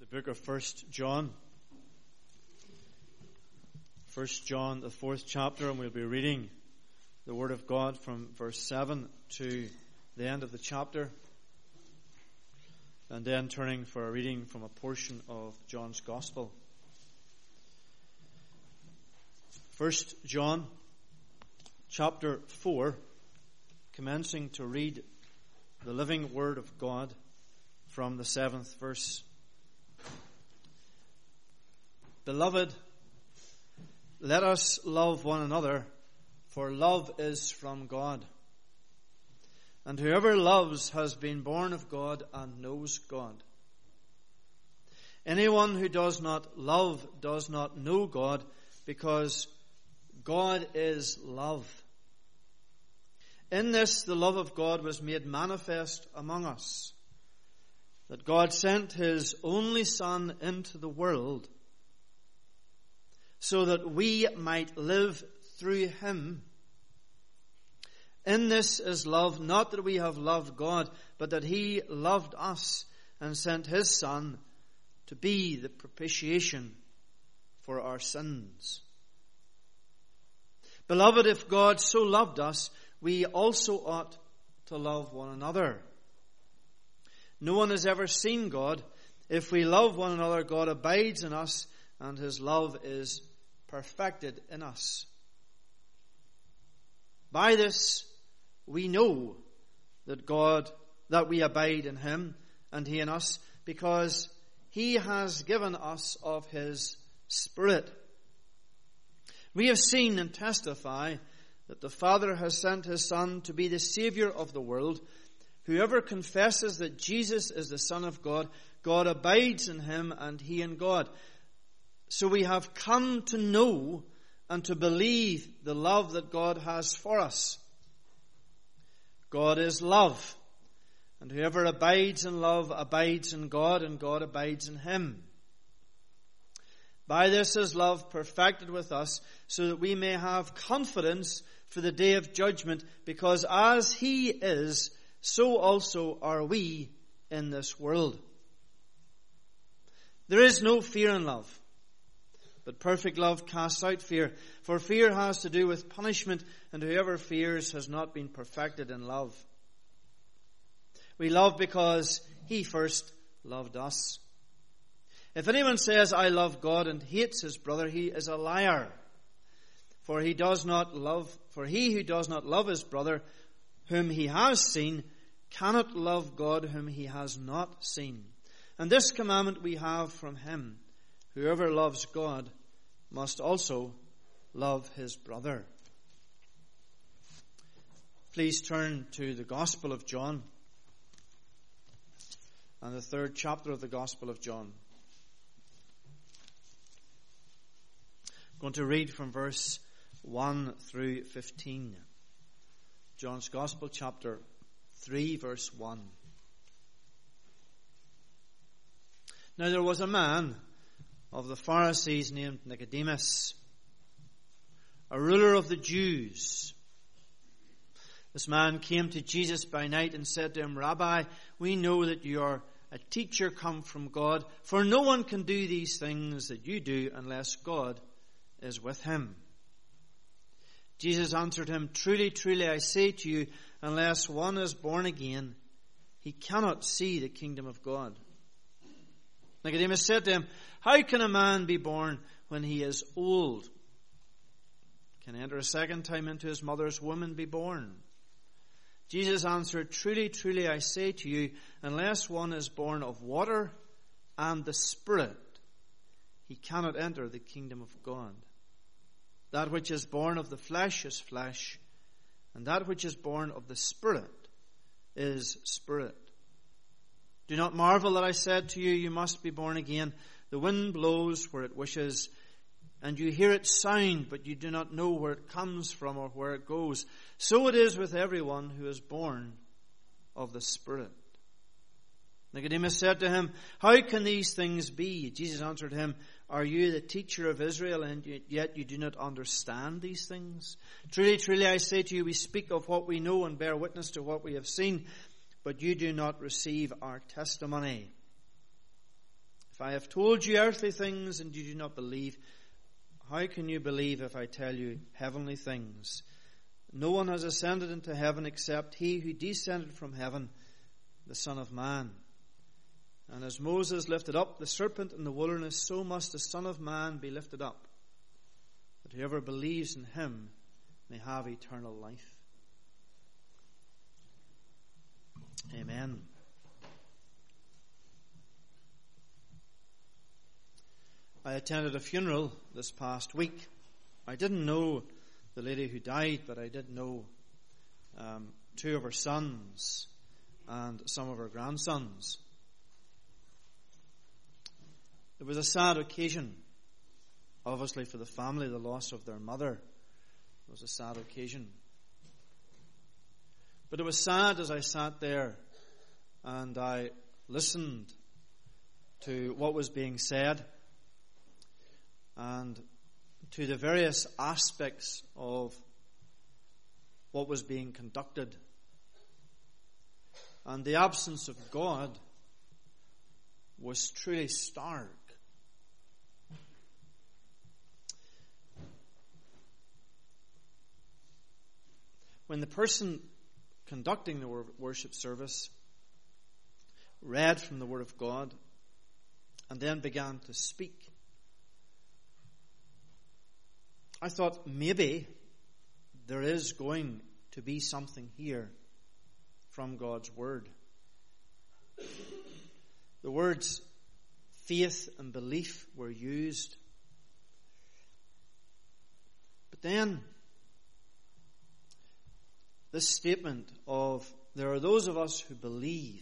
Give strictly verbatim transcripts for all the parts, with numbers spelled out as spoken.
book of First John. First John, the fourth chapter, and we'll be reading the Word of God from verse seven to the end of the chapter, and then turning for a reading from a portion of John's Gospel. First John, chapter four, commencing to read the living Word of God from the seventh verse. Beloved, let us love one another, for love is from God. And whoever loves has been born of God and knows God. Anyone who does not love does not know God, because God is love. In this the love of God was made manifest among us, that God sent His only Son into the world, so that we might live through Him. In this is love, not that we have loved God, but that He loved us and sent His Son to be the propitiation for our sins. Beloved, if God so loved us, we also ought to love one another. No one has ever seen God. If we love one another, God abides in us, and His love is perfected in us. By this we know that God, that we abide in Him, and He in us, because He has given us of His Spirit. We have seen and testify that the Father has sent His Son to be the Saviour of the world. Whoever confesses that Jesus is the Son of God, God abides in Him, and He in God. So we have come to know and to believe the love that God has for us. God is love, and whoever abides in love abides in God, and God abides in him. By this is love perfected with us, so that we may have confidence for the day of judgment, because as He is, so also are we in this world. There is no fear in love, but perfect love casts out fear. For fear has to do with punishment, and whoever fears has not been perfected in love. We love because He first loved us. If anyone says, I love God, and hates his brother, he is a liar. For he does not love, for he who does not love his brother, whom he has seen, cannot love God whom he has not seen. And this commandment we have from Him: whoever loves God must also love his brother. Please turn to the Gospel of John and the third chapter of the Gospel of John. I'm going to read from verse one through fifteen. John's Gospel, chapter three, verse one. Now there was a man of the Pharisees named Nicodemus, a ruler of the Jews. This man came to Jesus by night and said to him, Rabbi, we know that you are a teacher come from God, for no one can do these things that you do unless God is with him. Jesus answered him, Truly, truly, I say to you, unless one is born again, he cannot see the kingdom of God. Nicodemus said to him, How can a man be born when he is old? Can he enter a second time into his mother's womb and be born? Jesus answered, Truly, truly, I say to you, unless one is born of water and the Spirit, he cannot enter the kingdom of God. That which is born of the flesh is flesh, and that which is born of the Spirit is spirit. Do not marvel that I said to you, you must be born again. The wind blows where it wishes, and you hear its sound, but you do not know where it comes from or where it goes. So it is with everyone who is born of the Spirit. Nicodemus said to him, How can these things be? Jesus answered him, Are you the teacher of Israel, and yet you do not understand these things? Truly, truly, I say to you, we speak of what we know and bear witness to what we have seen, but you do not receive our testimony. If I have told you earthly things and you do not believe, how can you believe if I tell you heavenly things? No one has ascended into heaven except he who descended from heaven, the Son of Man. And as Moses lifted up the serpent in the wilderness, so must the Son of Man be lifted up, that whoever believes in him may have eternal life. Amen. I attended a funeral this past week. I didn't know the lady who died, but I did know um, two of her sons and some of her grandsons. It was a sad occasion, obviously, for the family, the loss of their mother. It was a sad occasion. But it was sad as I sat there and I listened to what was being said and to the various aspects of what was being conducted. And the absence of God was truly stark. When the person conducting the worship service read from the Word of God and then began to speak, I thought maybe there is going to be something here from God's Word. The words faith and belief were used. But then this statement of there are those of us who believe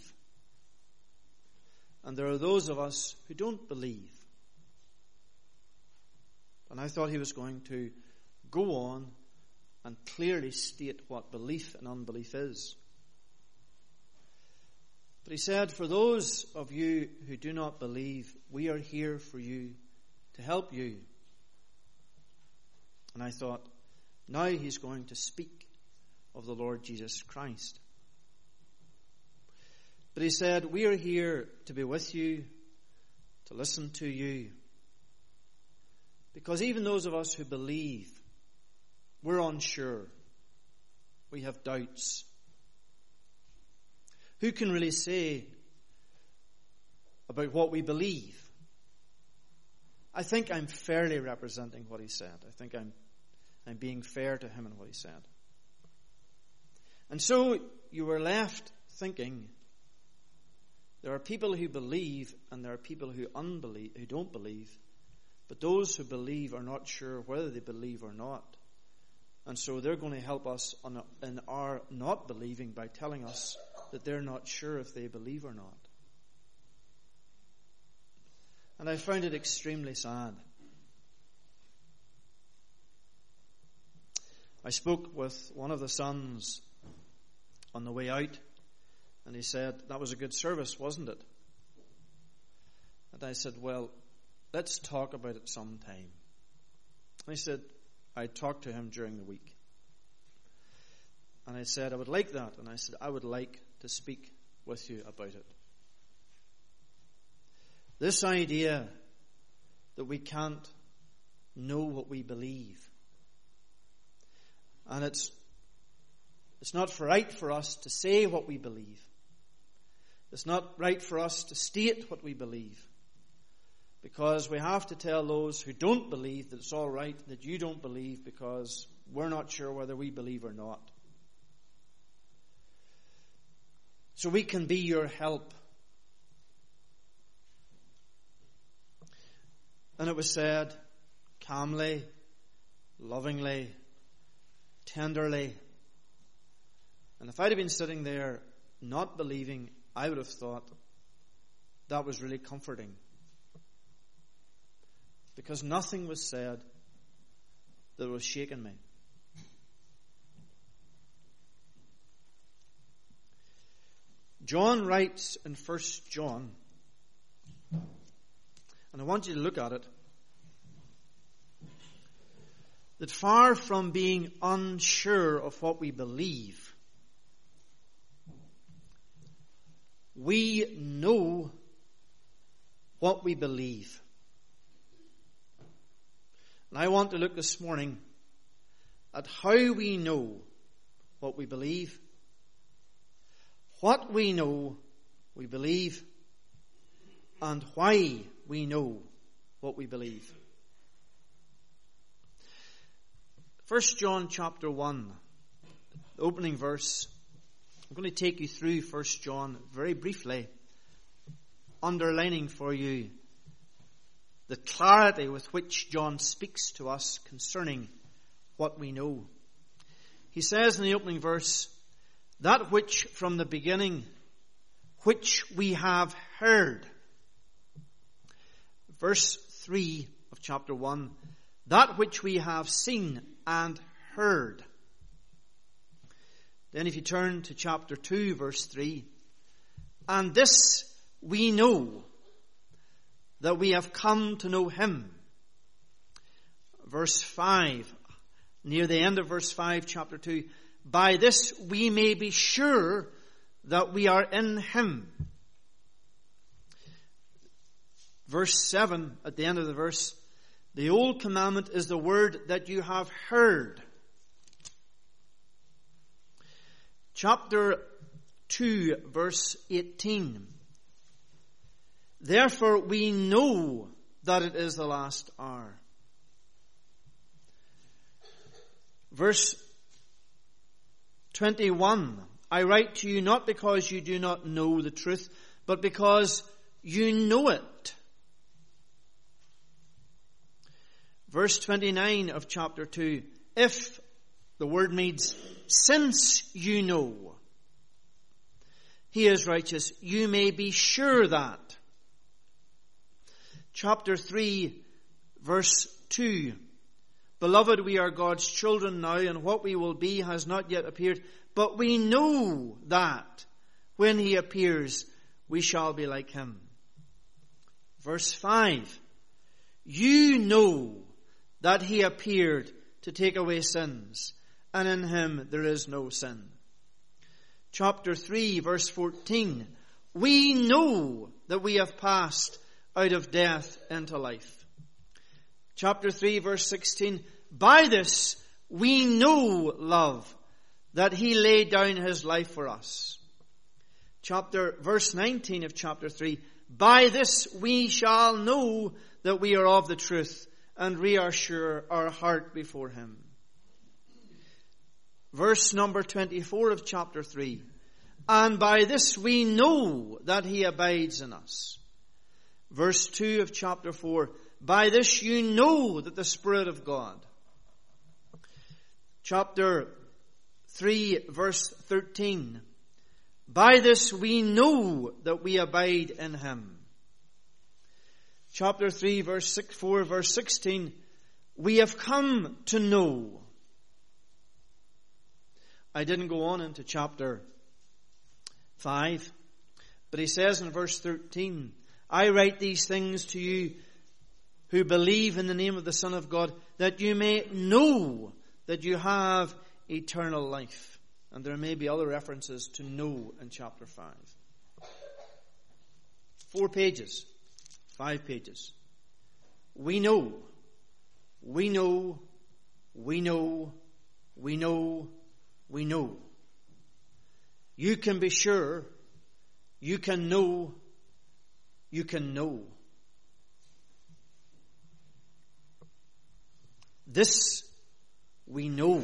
and there are those of us who don't believe. And I thought he was going to go on and clearly state what belief and unbelief is. But he said, for those of you who do not believe, we are here for you, to help you. And I thought, now he's going to speak of the Lord Jesus Christ. But he said, we are here to be with you, to listen to you. Because even those of us who believe, we're unsure. We have doubts. Who can really say about what we believe? I think I'm fairly representing what he said. I think I'm, I'm being fair to him in what he said. And so you were left thinking, there are people who believe and there are people who unbelieve, who don't believe. But those who believe are not sure whether they believe or not. And so they're going to help us on a, in our not believing by telling us that they're not sure if they believe or not. And I found it extremely sad. I spoke with one of the sons on the way out, and he said, that was a good service, wasn't it? And I said, well, let's talk about it sometime. And he said, I talked to him during the week. And I said, I would like that. And I said, I would like to speak with you about it. This idea that we can't know what we believe. And it's it's not right for us to say what we believe. It's not right for us to state what we believe. Because we have to tell those who don't believe that it's all right that you don't believe because we're not sure whether we believe or not. So we can be your help. And it was said calmly, lovingly, tenderly. And if I'd have been sitting there not believing, I would have thought that was really comforting. Because nothing was said that was shaking me. John writes in First John, and I want you to look at it, that far from being unsure of what we believe, we know what we believe. And I want to look this morning at how we know what we believe, what we know we believe, and why we know what we believe. First John chapter one, the opening verse. I'm going to take you through First John very briefly, underlining for you the clarity with which John speaks to us concerning what we know. He says in the opening verse, that which from the beginning, which we have heard. Verse three of chapter one, that which we have seen and heard. Then if you turn to chapter two, verse three, and this we know, that we have come to know him. Verse five, near the end of verse five, chapter two, by this we may be sure that we are in him. Verse seven, at the end of the verse, the old commandment is the word that you have heard. Chapter two, verse eighteen. Therefore we know that it is the last hour. Verse twenty-one. I write to you not because you do not know the truth, but because you know it. Verse twenty-nine of chapter two. If, the word means, since you know he is righteous, you may be sure that. Chapter three, verse two. Beloved, we are God's children now, and what we will be has not yet appeared. But we know that when he appears, we shall be like him. Verse five. You know that he appeared to take away sins, and in him there is no sin. Chapter three, verse fourteen. We know that we have passed out of death into life. Chapter three, verse sixteen. By this we know love, that he laid down his life for us. Chapter, verse nineteen of chapter three. By this we shall know that we are of the truth, and reassure our heart before him. Verse number twenty-four of chapter three. And by this we know that he abides in us. Verse two of chapter four. By this you know that the Spirit of God. Chapter three, verse thirteen. By this we know that we abide in him. Chapter three, verse six, four, verse sixteen. We have come to know. I didn't go on into chapter five, but he says in verse thirteen, I write these things to you who believe in the name of the Son of God, that you may know that you have eternal life. And there may be other references to know in chapter five. Four pages. Five pages. We know. We know. We know. We know. We know. You can be sure. You can know. You can know. This we know.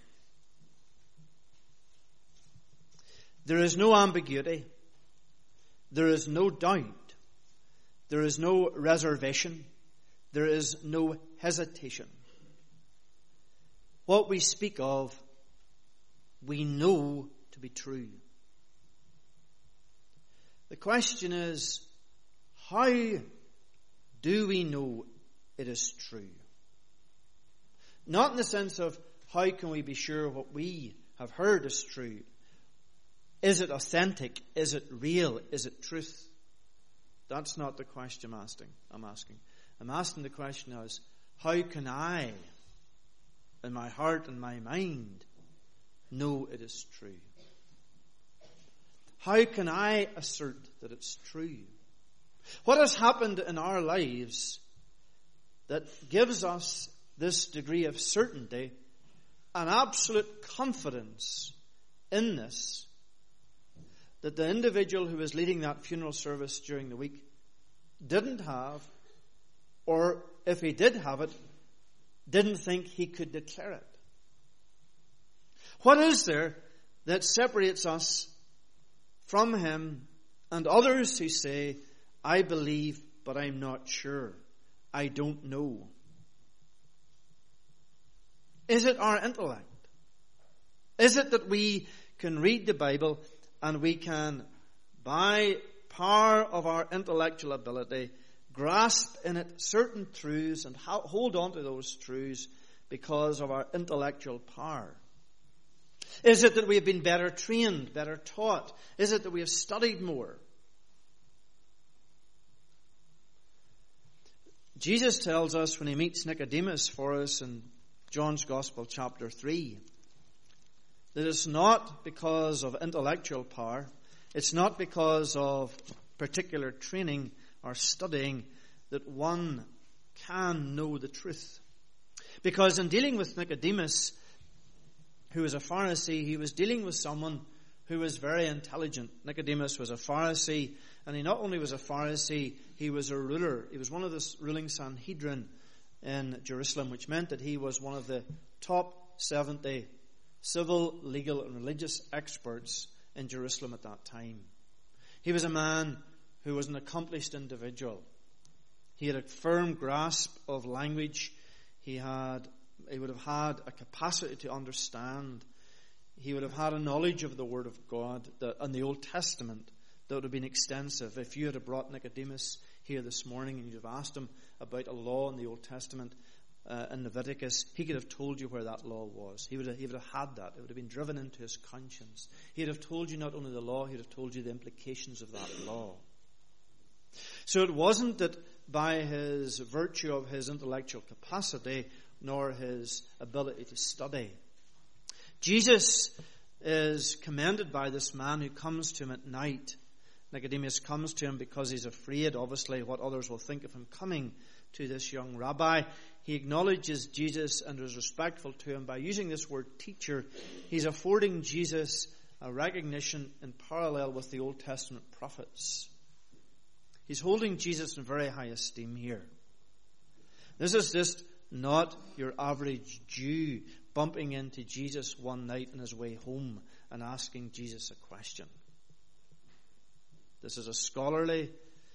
There is no ambiguity. There is no doubt. There is no reservation. There is no hesitation. What we speak of, we know to be true. The question is, how do we know it is true? Not in the sense of how can we be sure what we have heard is true. Is it authentic? Is it real? Is it truth? That's not the question I'm asking. I'm asking. I'm asking the question as, how can I, in my heart and my mind, know it is true? How can I assert that it's true? What has happened in our lives that gives us this degree of certainty and absolute confidence in this, that the individual who was leading that funeral service during the week didn't have, or if he did have it, didn't think he could declare it? What is there that separates us from him and others who say, I believe, but I'm not sure. I don't know? Is it our intellect? Is it that we can read the Bible and we can, by power of our intellectual ability, grasp in it certain truths and hold on to those truths because of our intellectual power? Is it that we have been better trained, better taught? Is it that we have studied more? Jesus tells us when he meets Nicodemus for us in John's Gospel chapter three, that it's not because of intellectual power, it's not because of particular training or studying that one can know the truth. Because in dealing with Nicodemus, who was a Pharisee, he was dealing with someone who was very intelligent. Nicodemus was a Pharisee, and he not only was a Pharisee, he was a ruler. He was one of the ruling Sanhedrin in Jerusalem, which meant that he was one of the top seventy civil, legal, and religious experts in Jerusalem at that time. He was a man who was an accomplished individual. He had a firm grasp of language. He had, he would have had a capacity to understand. He would have had a knowledge of the Word of God that, and the Old Testament that would have been extensive. If you had brought Nicodemus here this morning and you'd have asked him about a law in the Old Testament uh, in Leviticus, he could have told you where that law was. He would have, he would have had that. It would have been driven into his conscience. He would have told you not only the law, he would have told you the implications of that law. So it wasn't that by his virtue of his intellectual capacity nor his ability to study. Jesus is commended by this man who comes to him at night. Nicodemus comes to him because he's afraid, obviously, what others will think of him coming to this young rabbi. He acknowledges Jesus and is respectful to him. By using this word teacher, he's affording Jesus a recognition in parallel with the Old Testament prophets. He's holding Jesus in very high esteem here. This is just not your average Jew bumping into Jesus one night on his way home and asking Jesus a question. This is a scholarly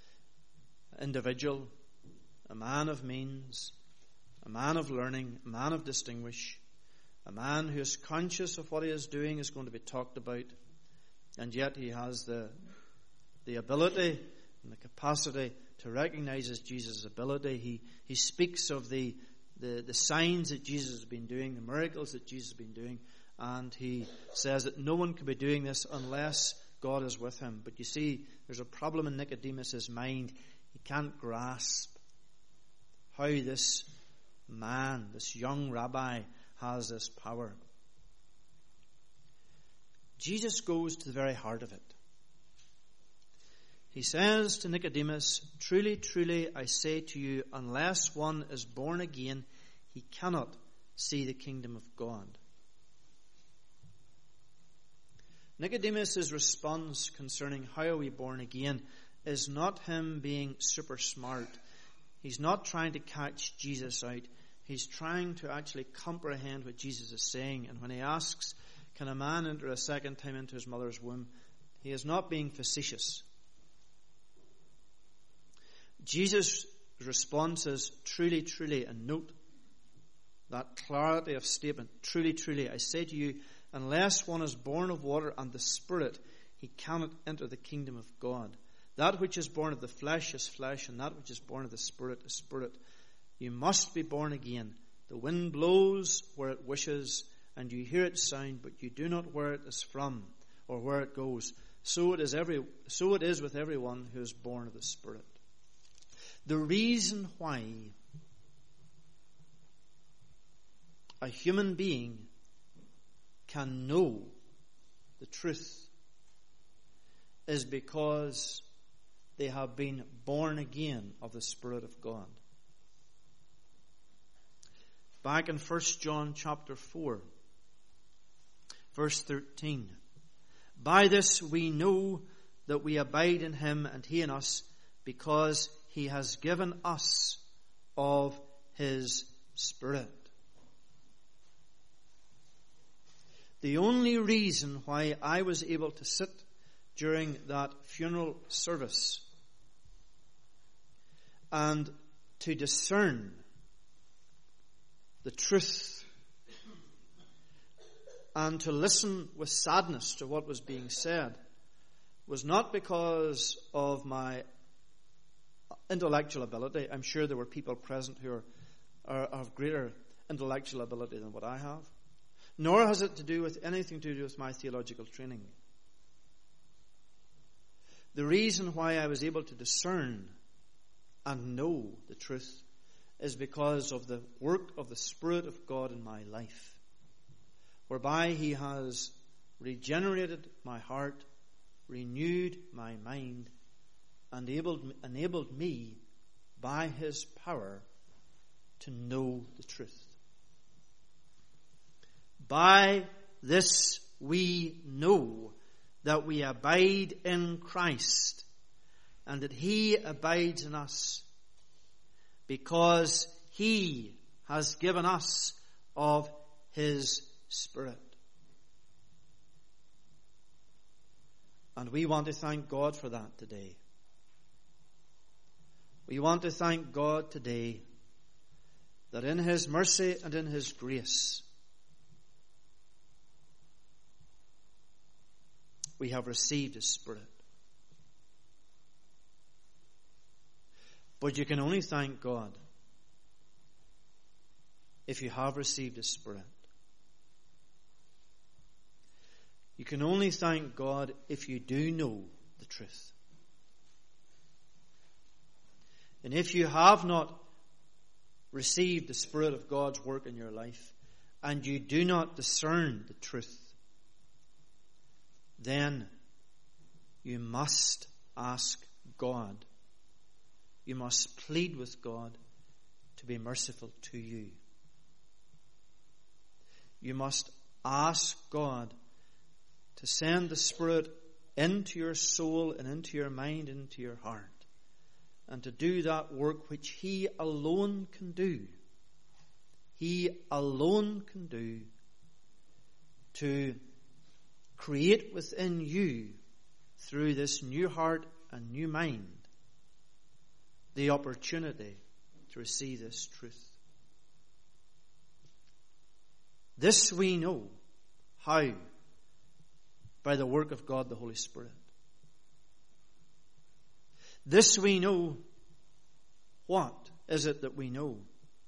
individual, a man of means, a man of learning, a man of distinguish, a man who is conscious of what he is doing is going to be talked about, and yet he has the, the ability and the capacity to recognize Jesus' ability. He, he speaks of the The, the signs that Jesus has been doing, the miracles that Jesus has been doing, and he says that no one can be doing this unless God is with him. But you see, there's a problem in Nicodemus' mind. He can't grasp how this man, this young rabbi, has this power. Jesus goes to the very heart of it. He says to Nicodemus, "Truly, truly, I say to you, unless one is born again, he cannot see the kingdom of God." Nicodemus' response concerning how are we born again is not him being super smart. He's not trying to catch Jesus out. He's trying to actually comprehend what Jesus is saying. And when he asks, can a man enter a second time into his mother's womb, he is not being facetious. Jesus' response is, "Truly, truly," and note that clarity of statement. "Truly, truly, I say to you, unless one is born of water and the Spirit, he cannot enter the kingdom of God. That which is born of the flesh is flesh, and that which is born of the Spirit is spirit. You must be born again. The wind blows where it wishes, and you hear its sound, but you do not where it is from or where it goes. So it is every, so it is with everyone who is born of the Spirit." The reason why a human being can know the truth is because they have been born again of the Spirit of God. Back in First John chapter four, verse thirteen. By this we know that we abide in him and he in us, because he has given us of his Spirit. The only reason why I was able to sit during that funeral service and to discern the truth and to listen with sadness to what was being said was not because of my intellectual ability. I'm sure there were people present who are, are of greater intellectual ability than what I have. Nor has it to do with anything to do with my theological training. The reason why I was able to discern and know the truth is because of the work of the Spirit of God in my life, whereby he has regenerated my heart, renewed my mind, and enabled, enabled me by his power to know the truth. By this we know that we abide in Christ, and that he abides in us, because he has given us of his Spirit. And we want to thank God for that today. We want to thank God today that in his mercy and in his grace we have received his Spirit. But you can only thank God if you have received his Spirit. You can only thank God if you do know the truth. And if you have not received the Spirit of God's work in your life, and you do not discern the truth, then you must ask God. You must plead with God to be merciful to you. You must ask God to send the Spirit into your soul and into your mind and into your heart, and to do that work which he alone can do. He alone can do, to create within you, through this new heart and new mind, the opportunity to receive this truth. This we know. How? By the work of God the Holy Spirit. This we know. What is it that we know?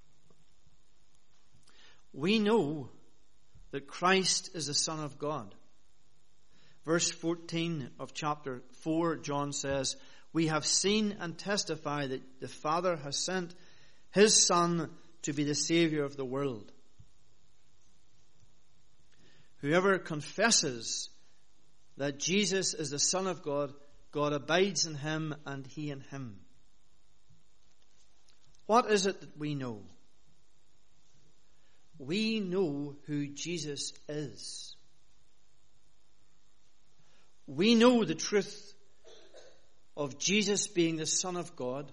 We know that Christ is the Son of God. Verse fourteen of chapter four, John says, we have seen and testify that the Father has sent his Son to be the Savior of the world. Whoever confesses that Jesus is the Son of God, God abides in him and he in him. What is it that we know? We know who Jesus is. We know the truth of Jesus being the Son of God.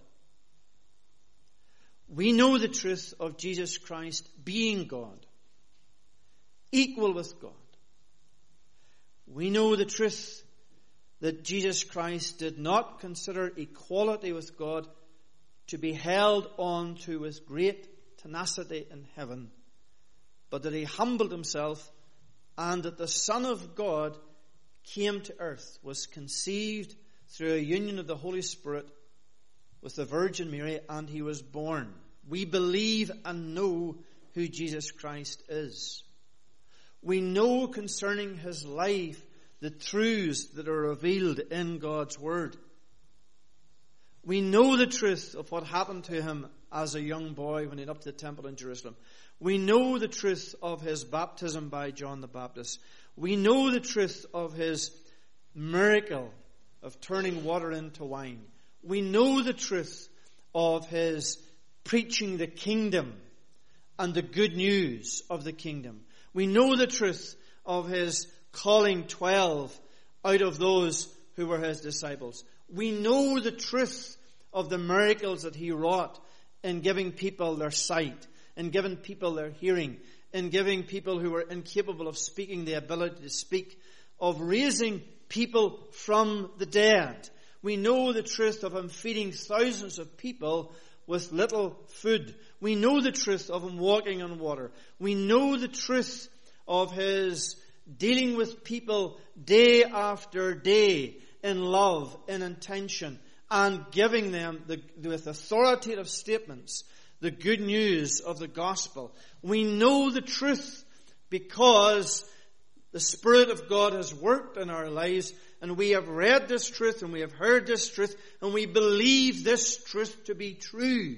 We know the truth of Jesus Christ being God, equal with God. We know the truth that Jesus Christ did not consider equality with God to be held on to with great tenacity in heaven, but that he humbled himself, and that the Son of God came to earth, was conceived through a union of the Holy Spirit with the Virgin Mary, and he was born. We believe and know who Jesus Christ is. We know concerning his life the truths that are revealed in God's Word. We know the truth of what happened to him as a young boy when he went up to the temple in Jerusalem. We know the truth of his baptism by John the Baptist. We know the truth of his miracle of turning water into wine. We know the truth of his preaching the kingdom and the good news of the kingdom. We know the truth of his calling twelve out of those who were his disciples. We know the truth of the miracles that he wrought in giving people their sight, in giving people their hearing, in giving people who were incapable of speaking the ability to speak, of raising people from the dead. We know the truth of him feeding thousands of people with little food. We know the truth of him walking on water. We know the truth of his dealing with people day after day in love, in intention, and giving them, the, with authoritative statements, the good news of the gospel. We know the truth because the Spirit of God has worked in our lives, and we have read this truth, and we have heard this truth, and we believe this truth to be true.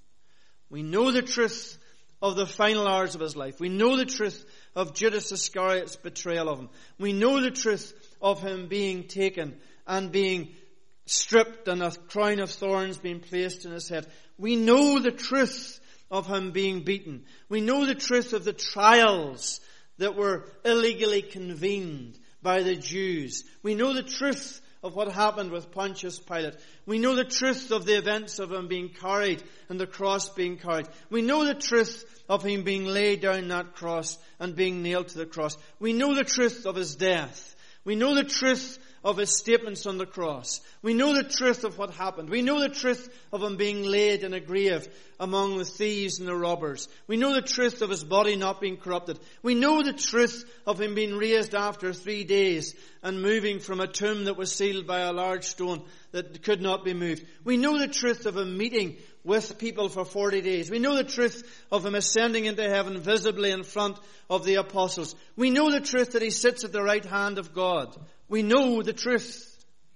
We know the truth of the final hours of his life. We know the truth of Judas Iscariot's betrayal of him. We know the truth of him being taken and being stripped and a crown of thorns being placed in his head. We know the truth of him being beaten. We know the truth of the trials that were illegally convened by the Jews. We know the truth of what happened with Pontius Pilate. We know the truth of the events of him being carried and the cross being carried. We know the truth of him being laid down that cross and being nailed to the cross. We know the truth of his death. We know the truth of his statements on the cross. We know the truth of what happened. We know the truth of him being laid in a grave among the thieves and the robbers. We know the truth of his body not being corrupted. We know the truth of him being raised after three days and moving from a tomb that was sealed by a large stone that could not be moved. We know the truth of him meeting with people for forty days. We know the truth of him ascending into heaven visibly in front of the apostles. We know the truth that he sits at the right hand of God. We know the truth.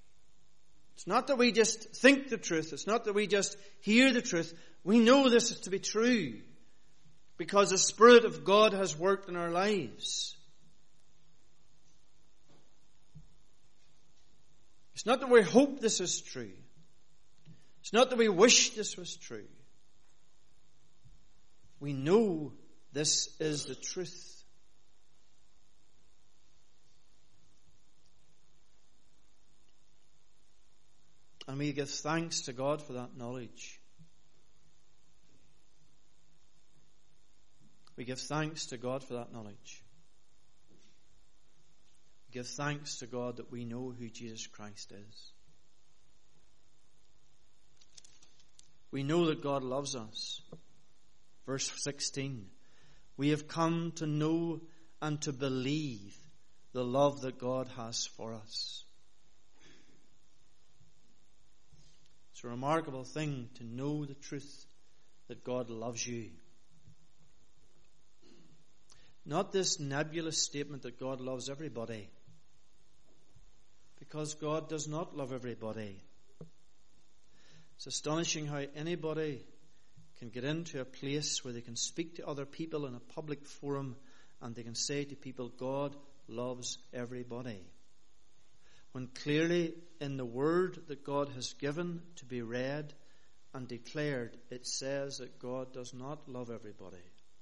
It's not that we just think the truth. It's not that we just hear the truth. We know this is to be true because the Spirit of God has worked in our lives. It's not that we hope this is true. It's not that we wish this was true. We know this is the truth. And we give thanks to God for that knowledge. We give thanks to God for that knowledge. We give thanks to God that we know who Jesus Christ is. We know that God loves us. Verse sixteen. We have come to know and to believe the love that God has for us. It's a remarkable thing to know the truth that God loves you. Not this nebulous statement that God loves everybody. Because God does not love everybody. It's astonishing how anybody can get into a place where they can speak to other people in a public forum and they can say to people, God loves everybody. When clearly in the word that God has given to be read and declared, it says that God does not love everybody.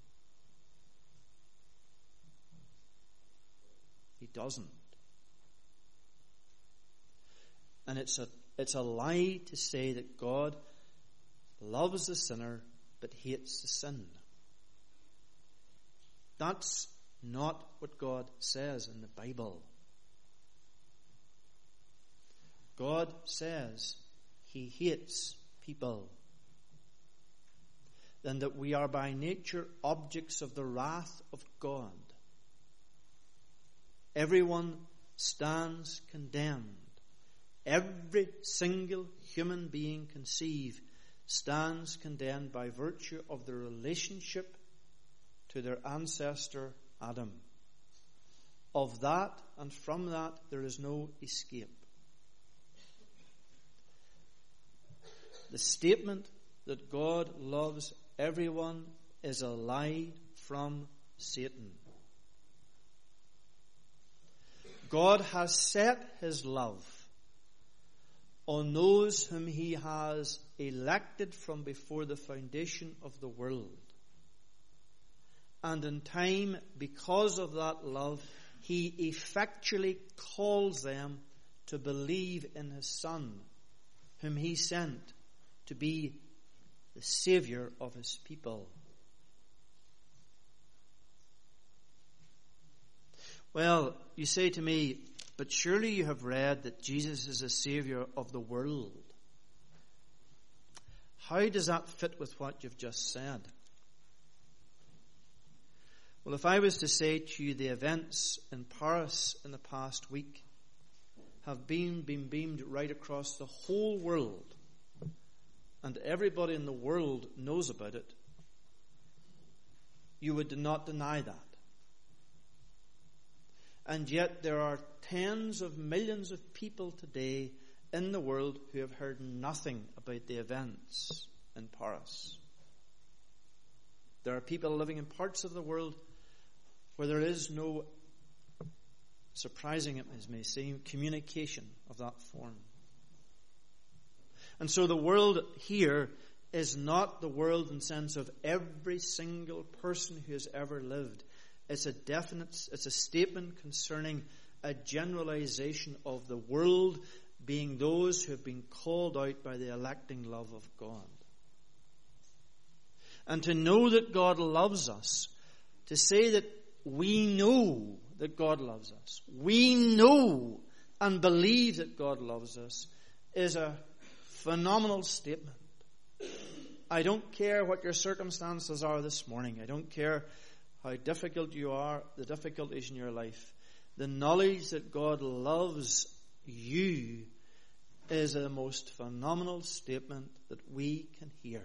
He doesn't. And it's a, it's a lie to say that God loves the sinner but hates the sin. That's not what God says in the Bible. God says he hates people. Then that we are by nature objects of the wrath of God. Everyone stands condemned. Every single human being conceived stands condemned by virtue of their relationship to their ancestor Adam. Of that and from that there is no escape. The statement that God loves everyone is a lie from Satan. God has set his love on those whom he has elected from before the foundation of the world. And in time, because of that love, he effectually calls them to believe in his Son, whom he sent to be the Saviour of his people. Well, you say to me, but surely you have read that Jesus is the Saviour of the world. How does that fit with what you've just said? Well, if I was to say to you the events in Paris in the past week have been, been beamed right across the whole world, and everybody in the world knows about it, you would not deny that. And yet there are tens of millions of people today in the world who have heard nothing about the events in Paris. There are people living in parts of the world where there is no, surprising it may seem, communication of that form. And so the world here is not the world in the sense of every single person who has ever lived. It's a definite, it's a statement concerning a generalization of the world being those who have been called out by the electing love of God. And to know that God loves us, to say that we know that God loves us, we know and believe that God loves us, is a phenomenal statement. I don't care what your circumstances are this morning. I don't care how difficult you are, the difficulties in your life. The knowledge that God loves you is a most phenomenal statement that we can hear.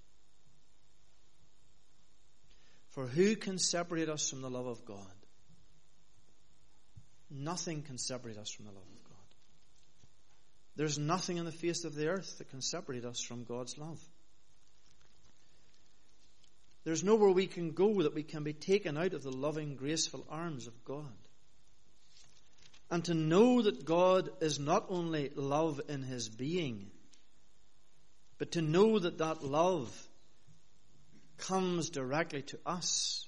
For who can separate us from the love of God? Nothing can separate us from the love of God. There's nothing on the face of the earth that can separate us from God's love. There's nowhere we can go that we can be taken out of the loving, graceful arms of God. And to know that God is not only love in his being, but to know that that love comes directly to us.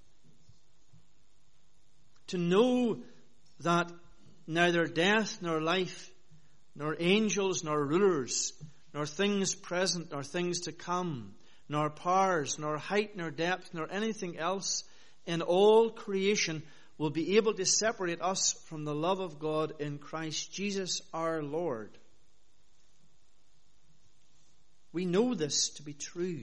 To know that neither death nor life, nor angels nor rulers, nor things present nor things to come, nor powers, nor height, nor depth, nor anything else in all creation will be able to separate us from the love of God in Christ Jesus our Lord. We know this to be true.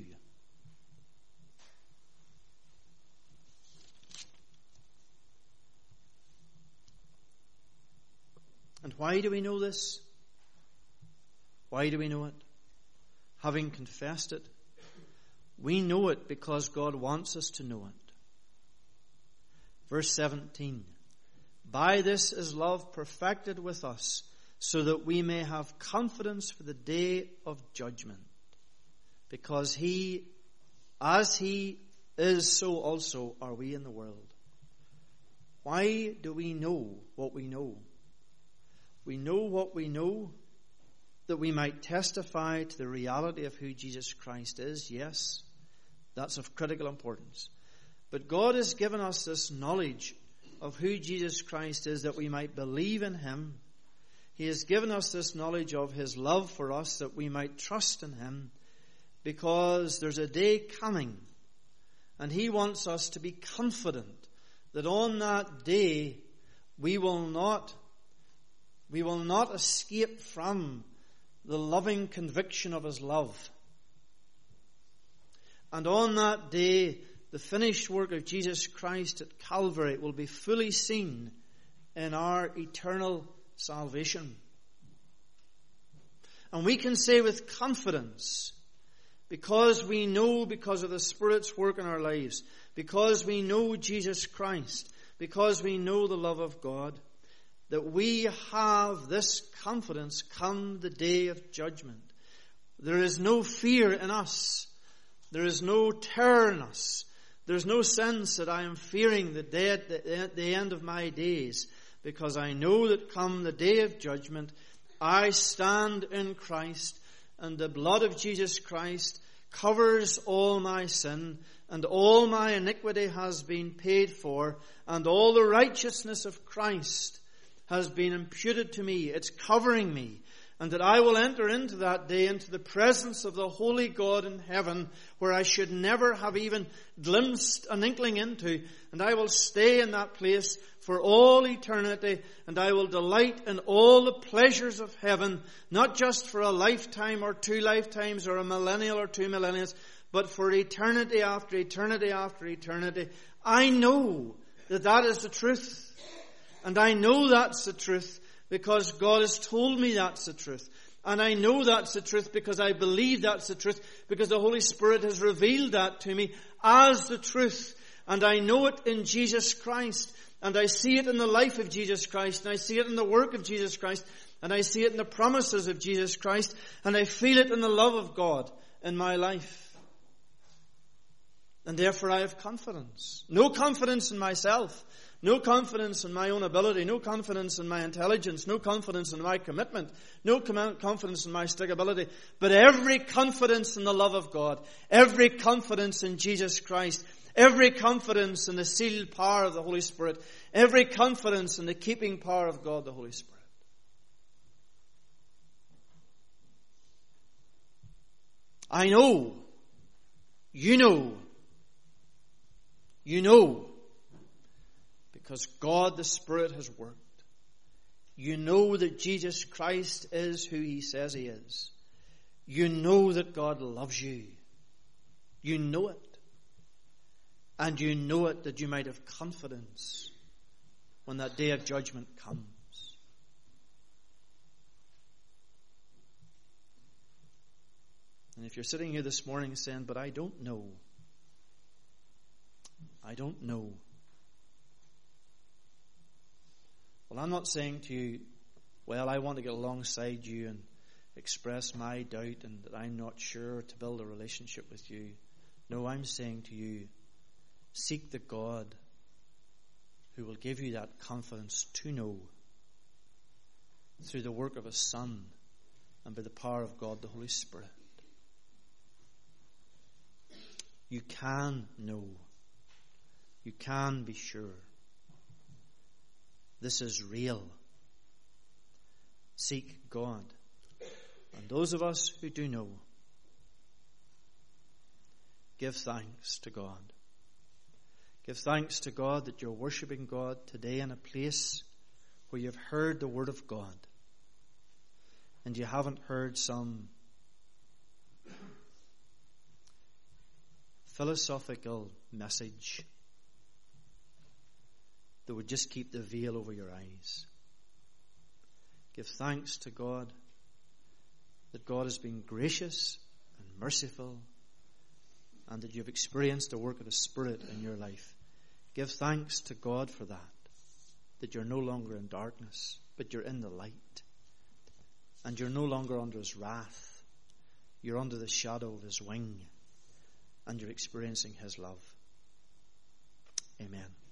And why do we know this? Why do we know it? Having confessed it, we know it because God wants us to know it. Verse seventeen. By this is love perfected with us, so that we may have confidence for the day of judgment. Because he, as he is, so also are we in the world. Why do we know what we know? We know what we know that we might testify to the reality of who Jesus Christ is. Yes, that's of critical importance. But God has given us this knowledge of who Jesus Christ is that we might believe in him. He has given us this knowledge of his love for us that we might trust in him, because there's a day coming and he wants us to be confident that on that day we will not we will not escape from the loving conviction of his love. And on that day, the finished work of Jesus Christ at Calvary will be fully seen in our eternal salvation. And we can say with confidence, because we know, because of the Spirit's work in our lives, because we know Jesus Christ, because we know the love of God, that we have this confidence come the day of judgment. There is no fear in us. There is no terror in us. There is no sense that I am fearing the day at the end of my days, because I know that come the day of judgment, I stand in Christ, and the blood of Jesus Christ covers all my sin, and all my iniquity has been paid for, and all the righteousness of Christ has been imputed to me. It's covering me. And that I will enter into that day, into the presence of the holy God in heaven, where I should never have even glimpsed an inkling into. And I will stay in that place for all eternity, and I will delight in all the pleasures of heaven, not just for a lifetime or two lifetimes or a millennial or two millennials, but for eternity after eternity after eternity. I know that that is the truth. And I know that's the truth, because God has told me that's the truth. And I know that's the truth because I believe that's the truth, because the Holy Spirit has revealed that to me as the truth. And I know it in Jesus Christ. And I see it in the life of Jesus Christ. And I see it in the work of Jesus Christ. And I see it in the promises of Jesus Christ. And I feel it in the love of God in my life. And therefore I have confidence. No confidence in myself. No confidence in my own ability, no confidence in my intelligence, no confidence in my commitment, no com- confidence in my stickability, but every confidence in the love of God, every confidence in Jesus Christ, every confidence in the sealed power of the Holy Spirit, every confidence in the keeping power of God, the Holy Spirit. I know, you know, you know, because God the Spirit has worked. You know that Jesus Christ is who He says He is. You know that God loves you. You know it. And you know it that you might have confidence when that day of judgment comes. And if you're sitting here this morning saying, but I don't know. I don't know. Well, I'm not saying to you, well, I want to get alongside you and express my doubt and that I'm not sure to build a relationship with you. No, I'm saying to you, seek the God who will give you that confidence to know through the work of His Son and by the power of God, the Holy Spirit. You can know. You can be sure. This is real. Seek God. And those of us who do know, give thanks to God. Give thanks to God that you're worshiping God today in a place where you've heard the Word of God and you haven't heard some philosophical message that would just keep the veil over your eyes. Give thanks to God that God has been gracious and merciful and that you've experienced the work of the Spirit in your life. Give thanks to God for that, that you're no longer in darkness, but you're in the light. And you're no longer under His wrath. You're under the shadow of His wing. And you're experiencing His love. Amen.